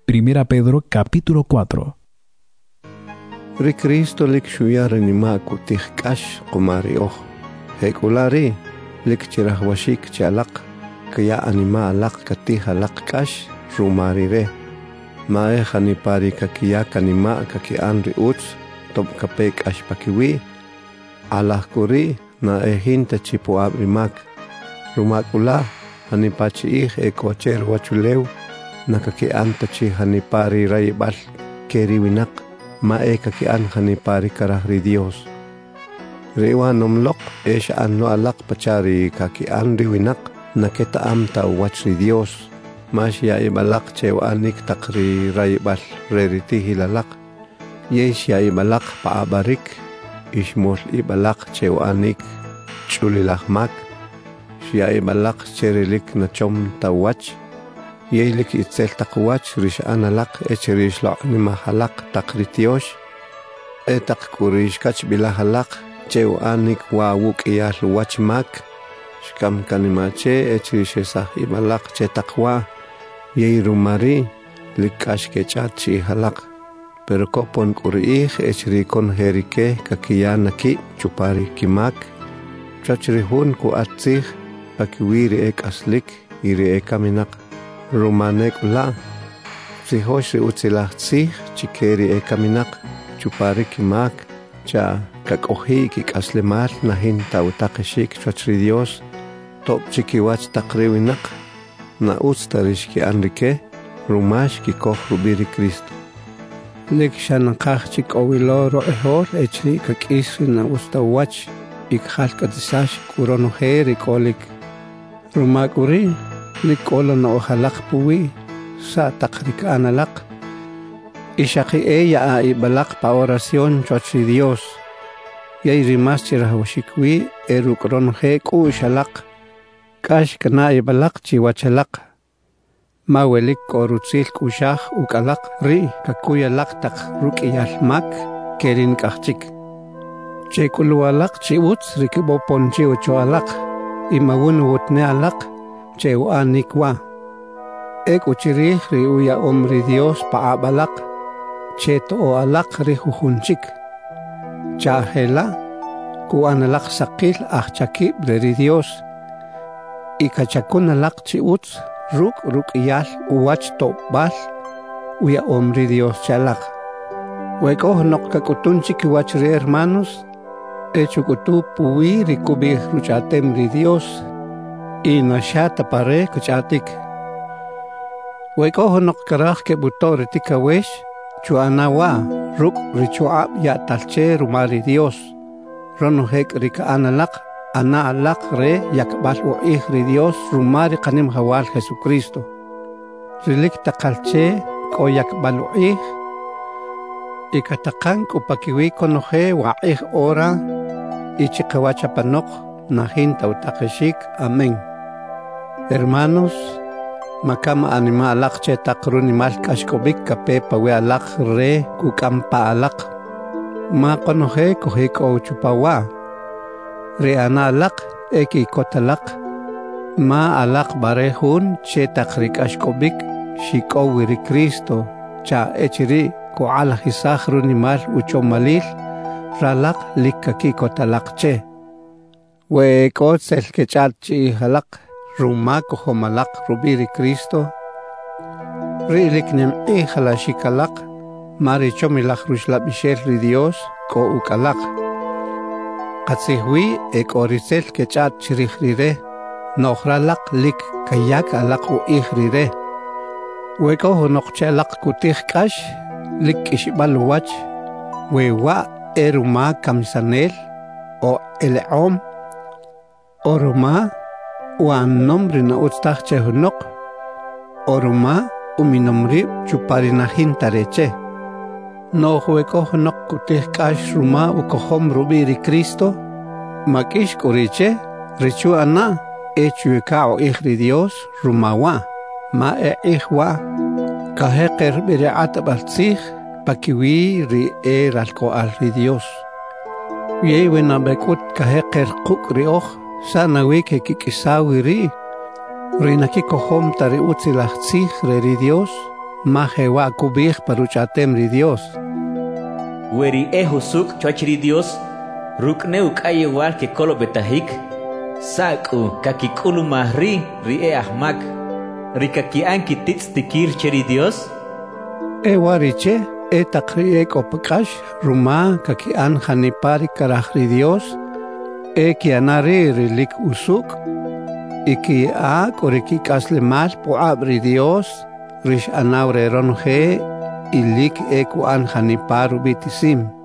Primera Pedro capítulo 4. Ri Cristo lik shuyar nima kutih kash kumari oh. Hekulari lik chirah washik chalak kaya anima alak katih alak kash rumari re. Mae khanipari kakia kanima kakian ri uts top kapek ash pakiwi. Allah kuri na hinta chipu abrimak. Rumakula hanipachi ih ekocher wachulew nakakian tachi hanipari raibal keriwinak. Mae kakian hanipari karahri Dios. Rewa nomlok esha anlo alak pachari kakian riwinak naketa amta wachri Dios. Mas ya ibalak chewanik takri raibal reriti hilalak. Yesh ya ibalak paabarik ishmol ibalak chewanik chulilahmak. Shya ibalak cherilik nachom tawach. Yelik itzel takwach rish analak echerish lo nimahalak takritiosh. Etak kurish kach bilahalak cheu anik wawuk iyal wachmak. Shkam kanimache echerish esah ibalak che takwa. Yei rumari likash kechat chi halak. Pero kopon kuriich echerikon herike kakiyanaki chupari kimak. Chachrihun ku atzich pakiwiri ek aslik iri ekaminak. Rumanek la psihosh utzilachtzich chikeri ekaminak chupari kimak cha kakohi kikaslemal nahin tautakeshik chachri Dios top chikiwach takriwinak na ustarish ki anrike rumash ki koh rubiri Cristo. Lik shanakach chik owilo roehor echri kakisri na ustawach ikhal katisash kuronoher ikolik rumakuri Nikolo na ojalak puwi sa takrik analak. Ishaki eya a ibalak pa orasyon chotri Dios. Yay rimas chirahwashikwi erukron he ku shalak. Kash kana ibalak chiwachalak. Mawelik korutsil kushah ukalak ri kakuyalak tak rukiyalmak kerin kachik. Chekulualak chiwuts rikibopon chiwchoalak. Imawun wutne alak. Cheu anikwa. Ek uchirih ri uya omri Dios paabalak. Cheto o alak ri huhunchik. Chahela ku analak sakil achakib ri Dios. Ikachakun alak chiuts ruk iyal uwach topbal uya omri Dios chalak. Weko nok kakutunchik uwach ri hermanos. Echukutu puwi ri kubih ruchatem ri Dios. Inashata pare kuchatik. Weko honok karah ke butor tikawesh chuanawa ruk richuab ya talche rumari Dios. Rono hek rika analak ana alak re yakbal wa ihri Dios rumari kanim hawal Jesucristo. Rilik takalche ko yakbal wa ih. Ikatakan kupakiwi konohe wa ih ora ichikawacha panok nahin tautakeshik. Amén. Hermanos, makama anima alak che takruni mal kashkobik kape pawe alak re kukampa alak. Ma konohe kohiko chupawa. Re ana alak eki kotalak. Ma alak barehun che takrik ashkobik shikowiri Cristo. Cha echiri ko ala hisakruni mal uchomalil ralak likaki kotalak che. We kot sel kechat chi halak. Ruma kohomalak rubiri Cristo. Rilik nem halashikalak. Mari chomilak rushlab ishel ri Dios ko ukalak. Katsihwi ek orisel kechat chirihrire. Nohralak lik kayak alak u ihrire. Weko honokchalak kutih kash. Lik ishbaluwach. Wewa eruma kamsanel. O eleom. Oruma. Wan nombre na utstach chehunok. Oruma uminomri chuparina hintareche. No hueko honok kutih kash ruma ukohom rubiri Cristo. Makish kuriche richu ana echuekao ihri Dios rumawa. Ma ihwa kaheker biriat baltzich pakiwi ri ralko alri Dios. Yewe na bekut kaheker kukri och. Sana weke kikisawi ri. Rinaki kohom tari utzilachtzich re ri Dios. majewa kubij paruchatem ri Dios. Weri husuk chuachri Dios, rukneu kaye war que kolo betahik, saku kakikulu mahri ri ahmak, rikaki anki tits tikir cheri Dios. Wariche, takri opakash, ruma kaki an hanipari karahri Dios, kianari rilik usuk, iki koriki kasle mal po abri Dios, rish anaure ronje, ilik ekuan haniparu bitisim.